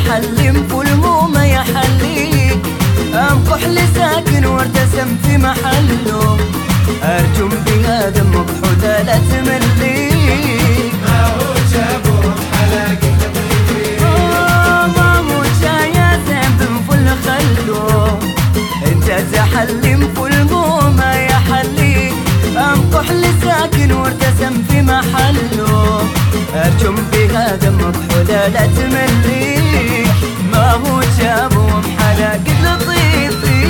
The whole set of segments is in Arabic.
تحلم فالمومة يحليك أنقح لساكن وارتسم في محله أرجم بها دمك حدى لا تمليك ما هو جابه حلاق تطيفي ما هو يا زين فل خله انت تحلم فالمومة يحليك أنقح لساكن وارتسم في محله أرجم بها دمك حدى لا تمليك ما هو جابه حلاق لطيفي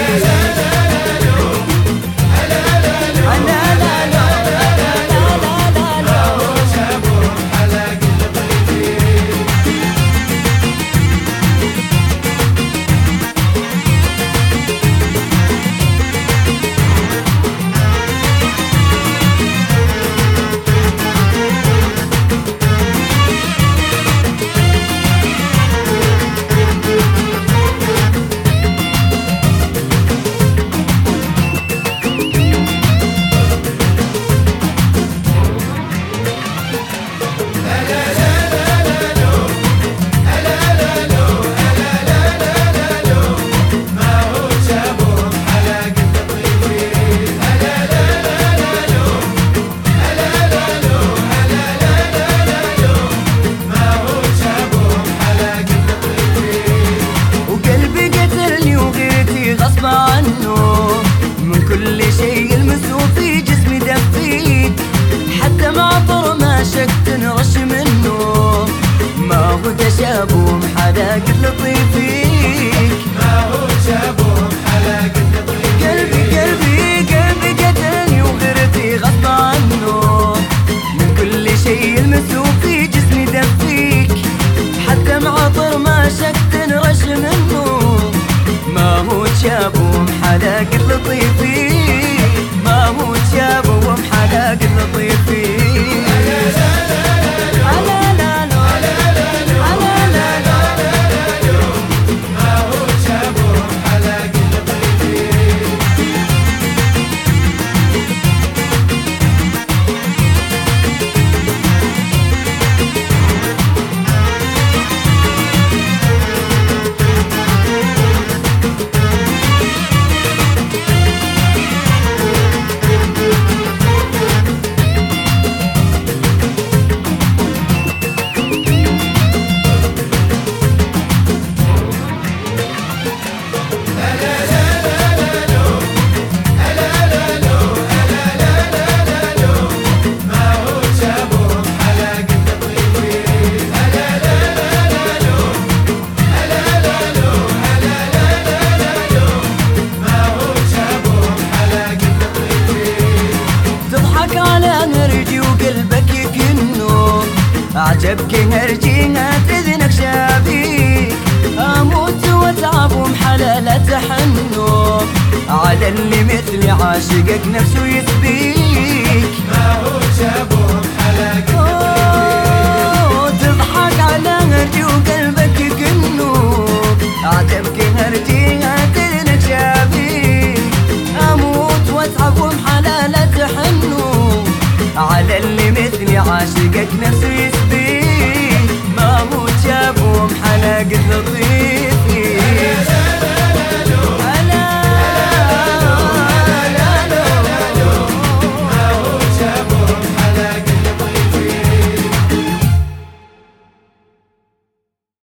من كل شيء يلمسه في جسمي دفيك حتى معطر ما شك تنرش منه ما هو تشابه حلاق لطيفيك ما هو جابه حلاق تطيفي قلبي قتلني وغيرتي غصب عنه من كل شيء يلمسه في جسمي دفيك حتى معطر ما شك تنرش منه ما هو تشابه حلاق لطيفي ما هو تشابه حلاق لطيفي وقلبك يكنه عجبك هرجيها تذنك شابيك اموت واتعب ومحلالة تحنه على اللي مثلي عاشقك نفسه يثبيك ما هو جابه حلاق تضحك على هرجي وقلبك يكنه عجبك هرجيها تذنك شابيك اموت واتعب ومحلالة تحنه على اللي مثلي عاشقك نفسي